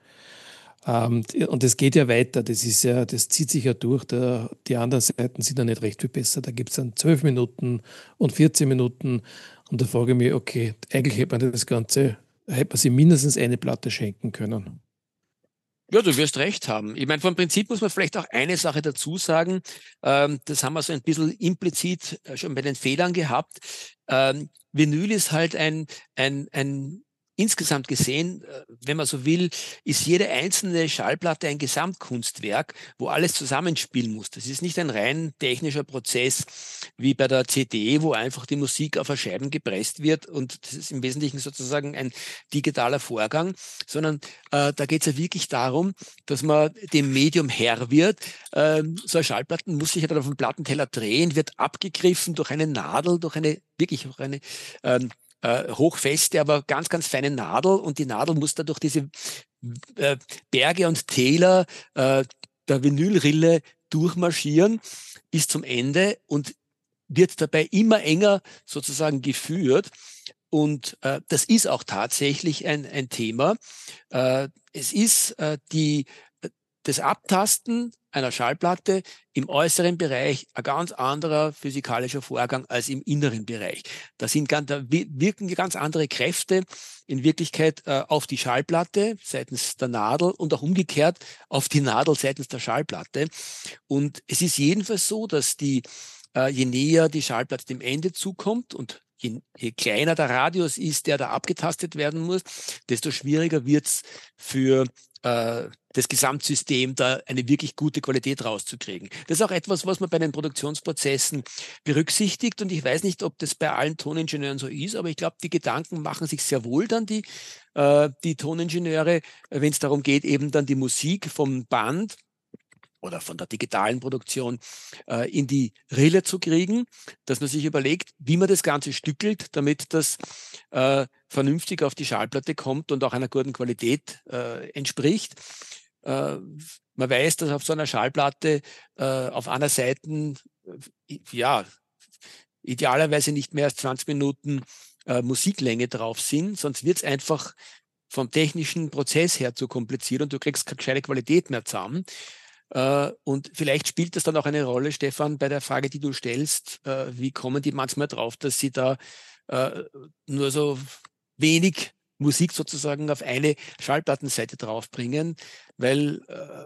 Und das geht ja weiter, das zieht sich ja durch. Die anderen Seiten sind ja nicht recht viel besser. Da gibt es dann 12 Minuten und 14 Minuten. Und da frage ich mich, okay, eigentlich hätte man sich mindestens eine Platte schenken können. Ja, du wirst recht haben. Ich meine, vom Prinzip muss man vielleicht auch eine Sache dazu sagen. Das haben wir so ein bisschen implizit schon bei den Fehlern gehabt. Vinyl ist halt ein insgesamt gesehen, wenn man so will, ist jede einzelne Schallplatte ein Gesamtkunstwerk, wo alles zusammenspielen muss. Das ist nicht ein rein technischer Prozess wie bei der CD, wo einfach die Musik auf eine Scheiben gepresst wird und das ist im Wesentlichen sozusagen ein digitaler Vorgang, sondern da geht es ja wirklich darum, dass man dem Medium Herr wird. So eine Schallplatten muss sich ja dann auf dem Plattenteller drehen, wird abgegriffen durch eine Nadel, wirklich durch eine hochfeste, aber ganz, ganz feine Nadel und die Nadel muss da durch diese Berge und Täler der Vinylrille durchmarschieren bis zum Ende und wird dabei immer enger sozusagen geführt. Und das ist auch tatsächlich ein Thema. Es ist das Abtasten einer Schallplatte im äußeren Bereich ein ganz anderer physikalischer Vorgang als im inneren Bereich. Da wirken ganz andere Kräfte in Wirklichkeit auf die Schallplatte seitens der Nadel und auch umgekehrt auf die Nadel seitens der Schallplatte. Und es ist jedenfalls so, dass je näher die Schallplatte dem Ende zukommt und je kleiner der Radius ist, der da abgetastet werden muss, desto schwieriger wird es für das Gesamtsystem, da eine wirklich gute Qualität rauszukriegen. Das ist auch etwas, was man bei den Produktionsprozessen berücksichtigt. Und ich weiß nicht, ob das bei allen Toningenieuren so ist, aber ich glaube, die Gedanken machen sich sehr wohl dann die Toningenieure, wenn es darum geht, eben dann die Musik vom Band oder von der digitalen Produktion in die Rille zu kriegen, dass man sich überlegt, wie man das Ganze stückelt, damit das vernünftig auf die Schallplatte kommt und auch einer guten Qualität entspricht. Man weiß, dass auf so einer Schallplatte auf einer Seite idealerweise nicht mehr als 20 Minuten Musiklänge drauf sind, sonst wird es einfach vom technischen Prozess her zu kompliziert und du kriegst keine gescheite Qualität mehr zusammen. Und vielleicht spielt das dann auch eine Rolle, Stefan, bei der Frage, die du stellst, wie kommen die manchmal drauf, dass sie da nur so wenig Musik sozusagen auf eine Schallplattenseite draufbringen, weil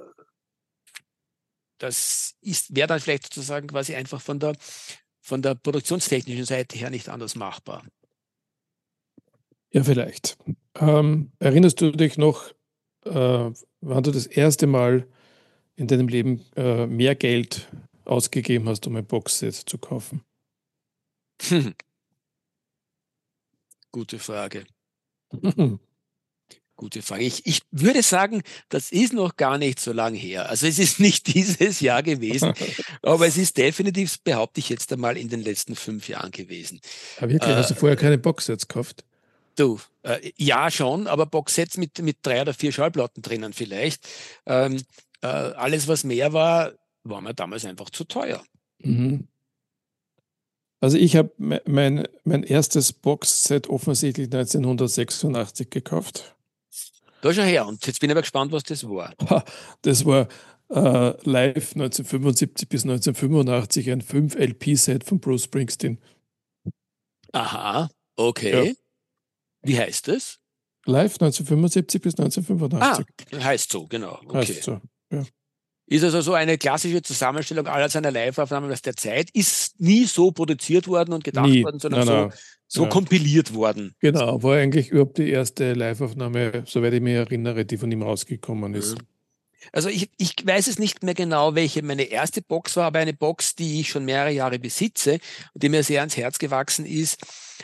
das wäre dann vielleicht sozusagen quasi einfach von der produktionstechnischen Seite her nicht anders machbar. Ja, vielleicht. Erinnerst du dich noch, wann du das erste Mal in deinem Leben mehr Geld ausgegeben hast, um ein Boxset zu kaufen? Gute Frage. Gute Frage. Ich würde sagen, das ist noch gar nicht so lange her. Also es ist nicht dieses Jahr gewesen, aber es ist definitiv, behaupte ich jetzt einmal, in den letzten 5 Jahren gewesen. Aber wirklich, hast du vorher keine Boxsets gekauft? Du, ja schon, aber Boxsets mit 3 oder 4 Schallplatten drinnen vielleicht. Alles, was mehr war mir damals einfach zu teuer. Mhm. Also ich habe mein erstes Boxset offensichtlich 1986 gekauft. Da schon her. Und jetzt bin ich aber gespannt, was das war. Das war live 1975 bis 1985 ein 5-LP-Set von Bruce Springsteen. Aha, okay. Ja. Wie heißt das? Live 1975 bis 1985. Heißt so, genau. Okay. Heißt so, ja. Ist also so eine klassische Zusammenstellung aller seiner Live-Aufnahmen aus der Zeit. Ist nie so produziert worden und gedacht worden, sondern so kompiliert worden. Genau, war eigentlich überhaupt die erste Live-Aufnahme, soweit ich mich erinnere, die von ihm rausgekommen ist. Also ich weiß es nicht mehr genau, welche meine erste Box war, aber eine Box, die ich schon mehrere Jahre besitze und die mir sehr ans Herz gewachsen ist,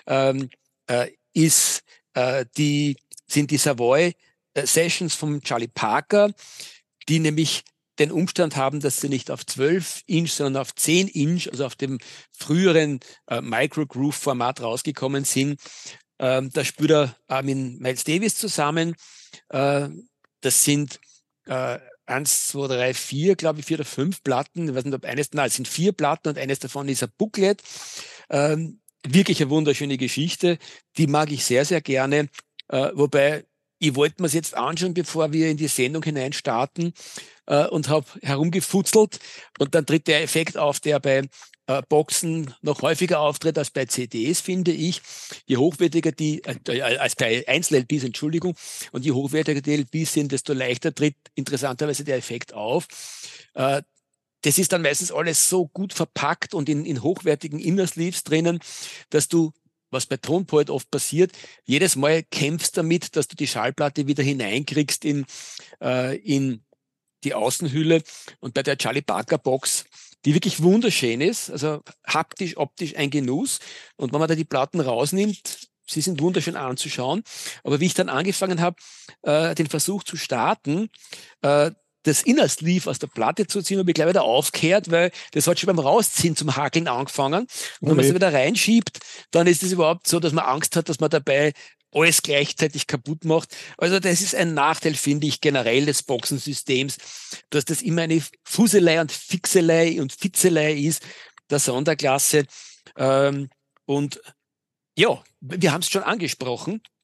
sind die Savoy Sessions von Charlie Parker, die nämlich den Umstand haben, dass sie nicht auf 12 Inch, sondern auf 10 Inch, also auf dem früheren Micro-Groove-Format rausgekommen sind. Da spielt er mit Miles Davis zusammen. Das sind 1, 2, 3, 4, glaube ich, 4 oder 5 Platten. Ich weiß nicht, ob es sind 4 Platten und eines davon ist ein Booklet. Wirklich eine wunderschöne Geschichte. Die mag ich sehr, sehr gerne. Wobei, ich wollte mir es jetzt anschauen, bevor wir in die Sendung hineinstarten und habe herumgefutzelt. Und dann tritt der Effekt auf, der bei Boxen noch häufiger auftritt als bei CDs, finde ich. Je hochwertiger als bei Einzel-LPs, Entschuldigung, und je hochwertiger die LPs sind, desto leichter tritt interessanterweise der Effekt auf. Das ist dann meistens alles so gut verpackt und in hochwertigen Innersleeves drinnen, dass du, was bei Tonpoet oft passiert, jedes Mal kämpfst damit, dass du die Schallplatte wieder hineinkriegst in die Außenhülle. Und bei der Charlie Parker Box, die wirklich wunderschön ist, also haptisch, optisch ein Genuss. Und wenn man da die Platten rausnimmt, sie sind wunderschön anzuschauen. Aber wie ich dann angefangen habe, den Versuch zu starten, das Inner Sleeve aus der Platte zu ziehen, habe ich gleich wieder aufgehört, weil das hat schon beim Rausziehen zum Hakeln angefangen. Und wenn man es wieder reinschiebt, dann ist es überhaupt so, dass man Angst hat, dass man dabei alles gleichzeitig kaputt macht. Also das ist ein Nachteil, finde ich, generell des Boxensystems, dass das immer eine Fuselei und Fixelei und Fitzelei ist, der Sonderklasse. Und ja, wir haben es schon angesprochen.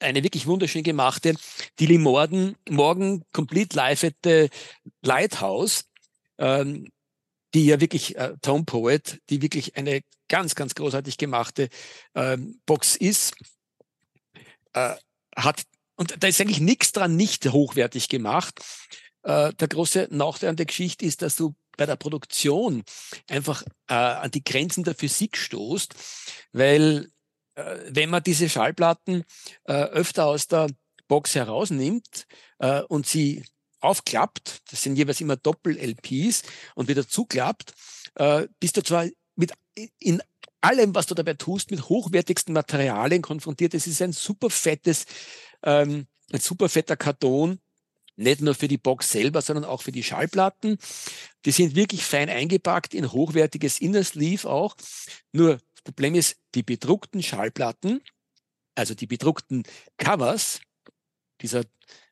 eine wirklich wunderschön gemachte, die Morgan Complete Live at the Lighthouse, die ja wirklich Tone Poet, die wirklich eine ganz, ganz großartig gemachte Box ist, hat, und da ist eigentlich nichts dran nicht hochwertig gemacht. Der große Nachteil an der Geschichte ist, dass du bei der Produktion einfach an die Grenzen der Physik stoßt, weil wenn man diese Schallplatten öfter aus der Box herausnimmt und sie aufklappt, das sind jeweils immer Doppel-LPs, und wieder zuklappt, bist du zwar in allem, was du dabei tust, mit hochwertigsten Materialien konfrontiert. Es ist ein super fetter Karton, nicht nur für die Box selber, sondern auch für die Schallplatten. Die sind wirklich fein eingepackt in hochwertiges Innersleeve auch. Nur das Problem ist, die bedruckten Schallplatten, also die bedruckten Covers dieser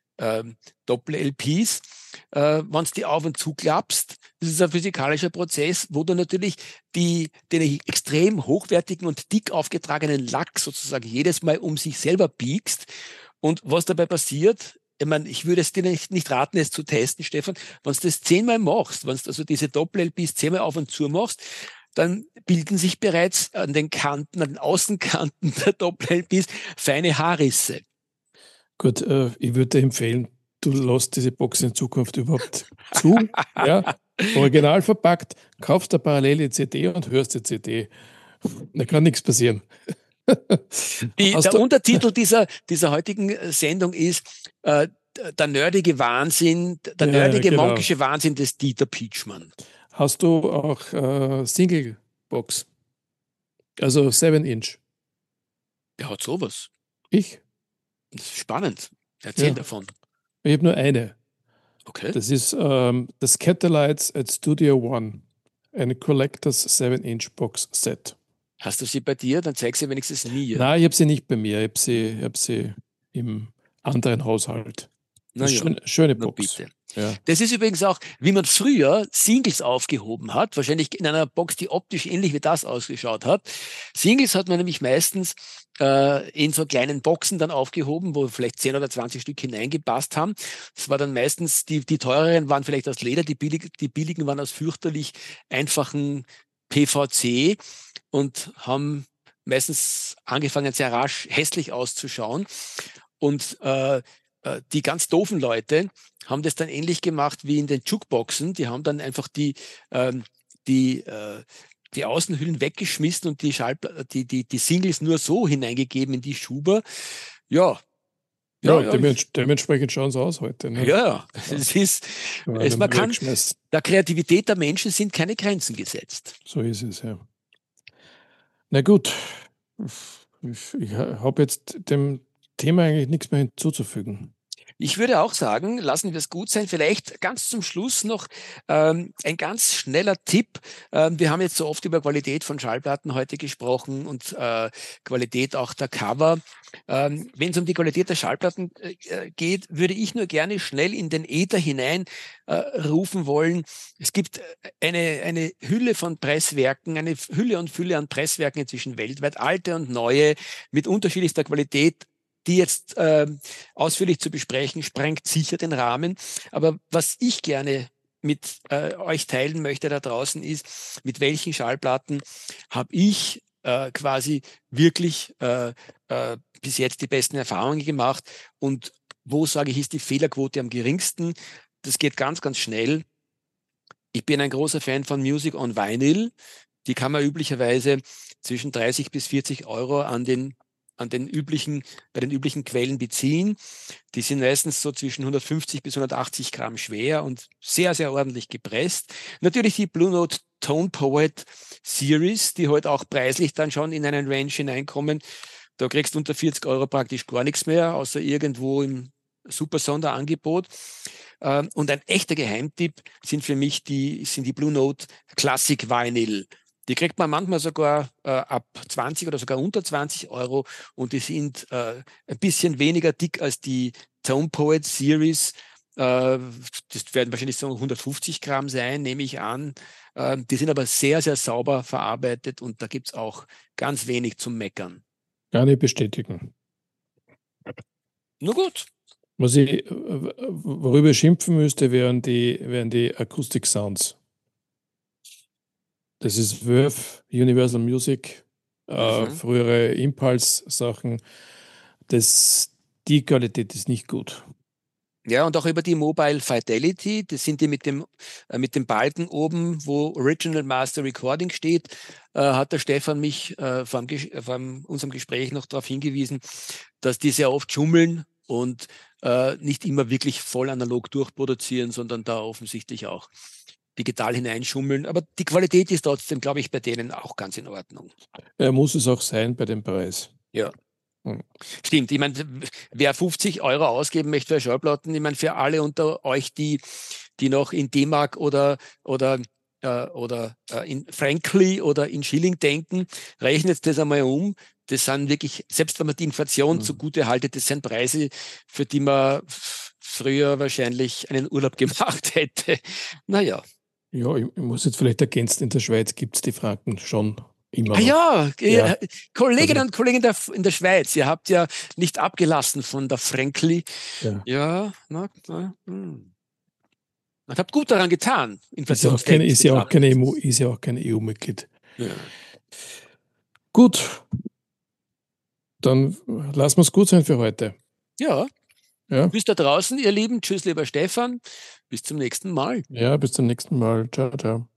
Doppel-LPs, wenn du die auf und zuklappst, das ist ein physikalischer Prozess, wo du natürlich den extrem hochwertigen und dick aufgetragenen Lack sozusagen jedes Mal um sich selber biegst. Und was dabei passiert, ich meine, ich würde es dir nicht raten, es zu testen, Stefan, wenn du das 10-mal machst, wenn du also diese Doppel-LPs 10-mal auf und zu machst, dann bilden sich bereits an den Kanten, an den Außenkanten der Doppel-LPs feine Haarrisse. Gut, ich würde dir empfehlen, du lässt diese Box in Zukunft überhaupt zu, ja, original verpackt, kaufst eine parallele CD und hörst die CD. Da kann nichts passieren. Der Untertitel dieser heutigen Sendung ist der nerdige Wahnsinn, der nerdige genau. monkische Wahnsinn des Dieter Pietschmann. Hast du auch Single-Box? Also 7-Inch? Der hat sowas. Ich? Das ist spannend. Erzähl davon. Ich habe nur eine. Okay. Das ist das Catalites at Studio One. Eine Collectors 7-Inch Box Set. Hast du sie bei dir? Dann zeig sie wenigstens mir. Nein, ich habe sie nicht bei mir. Ich hab sie im anderen Haushalt. Schöne Box. Bitte. Ja. Das ist übrigens auch, wie man früher Singles aufgehoben hat, wahrscheinlich in einer Box, die optisch ähnlich wie das ausgeschaut hat. Singles hat man nämlich meistens in so kleinen Boxen dann aufgehoben, wo vielleicht 10 oder 20 Stück hineingepasst haben. Das war dann meistens, die teureren waren vielleicht aus Leder, die billigen waren aus fürchterlich einfachen PVC und haben meistens angefangen, sehr rasch hässlich auszuschauen. Und die ganz doofen Leute haben das dann ähnlich gemacht wie in den Jukeboxen. Die haben dann einfach die Außenhüllen weggeschmissen und die Singles nur so hineingegeben in die Schuber. Ja, dementsprechend schauen sie aus heute. Ne? Ja, der Kreativität der Menschen sind keine Grenzen gesetzt. So ist es, ja. Na gut, ich habe jetzt dem Thema eigentlich nichts mehr hinzuzufügen. Ich würde auch sagen, lassen wir es gut sein. Vielleicht ganz zum Schluss noch ein ganz schneller Tipp. Wir haben jetzt so oft über Qualität von Schallplatten heute gesprochen und Qualität auch der Cover. Wenn es um die Qualität der Schallplatten geht, würde ich nur gerne schnell in den Äther hinein rufen wollen. Es gibt eine Hülle von Presswerken, eine Hülle und Fülle an Presswerken inzwischen weltweit, alte und neue, mit unterschiedlichster Qualität. Die jetzt ausführlich zu besprechen, sprengt sicher den Rahmen. Aber was ich gerne mit euch teilen möchte da draußen ist, mit welchen Schallplatten habe ich quasi wirklich bis jetzt die besten Erfahrungen gemacht und wo, sage ich, ist die Fehlerquote am geringsten. Das geht ganz, ganz schnell. Ich bin ein großer Fan von Music on Vinyl. Die kann man üblicherweise zwischen 30 bis 40 Euro bei den üblichen Quellen beziehen. Die sind meistens so zwischen 150 bis 180 Gramm schwer und sehr, sehr ordentlich gepresst. Natürlich die Blue Note Tone Poet Series, die heute auch preislich dann schon in einen Range hineinkommen. Da kriegst du unter 40 Euro praktisch gar nichts mehr, außer irgendwo im super Sonderangebot. Und ein echter Geheimtipp sind für mich die Blue Note Classic Vinyl. Die kriegt man manchmal sogar ab 20 oder sogar unter 20 Euro und die sind ein bisschen weniger dick als die Tone Poet Series. Das werden wahrscheinlich so 150 Gramm sein, nehme ich an. Die sind aber sehr, sehr sauber verarbeitet und da gibt es auch ganz wenig zum Meckern. Gar nicht bestätigen. Nur gut. Worüber ich schimpfen müsste, wären die Acoustic Sounds. Das ist Verve, Universal Music, frühere Impulse-Sachen. Die Qualität ist nicht gut. Ja, und auch über die Mobile Fidelity, das sind die mit dem Balken oben, wo Original Master Recording steht, hat der Stefan mich vor unserem Gespräch noch darauf hingewiesen, dass die sehr oft schummeln und nicht immer wirklich voll analog durchproduzieren, sondern da offensichtlich auch digital hineinschummeln. Aber die Qualität ist trotzdem, glaube ich, bei denen auch ganz in Ordnung. Muss es auch sein bei dem Preis. Ja. Stimmt, ich meine, wer 50 Euro ausgeben möchte für Schallplatten, ich meine, für alle unter euch, die noch in D-Mark oder in Frankly oder in Schilling denken, rechnet das einmal um. Das sind wirklich, selbst wenn man die Inflation zugute haltet, das sind Preise, für die man früher wahrscheinlich einen Urlaub gemacht hätte. Naja. Ja, ich muss jetzt vielleicht ergänzen, in der Schweiz gibt es die Franken schon immer noch. Ja, Kolleginnen und Kollegen in der Schweiz, ihr habt ja nicht abgelassen von der Frankly. Ja, Man hat gut daran getan. Ist ja auch kein EU-Mitglied. Ja. Gut, dann lassen wir es gut sein für heute. Ja. Bis da draußen, ihr Lieben. Tschüss, lieber Stefan. Bis zum nächsten Mal. Ja, bis zum nächsten Mal. Ciao, ciao.